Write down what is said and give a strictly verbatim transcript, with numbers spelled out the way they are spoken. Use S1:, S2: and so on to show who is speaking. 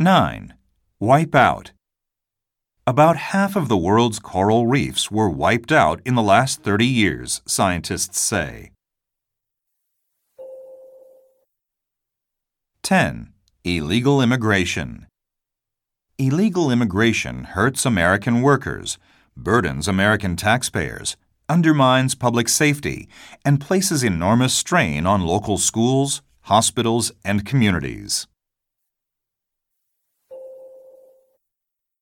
S1: nine. Wipe out. About half of the world's coral reefs were wiped out in the last thirty years, scientists say. ten. Illegal immigration. Illegal immigration hurts American workers, burdens American taxpayers, undermines public safety, and places enormous strain on local schools, hospitals, and communities.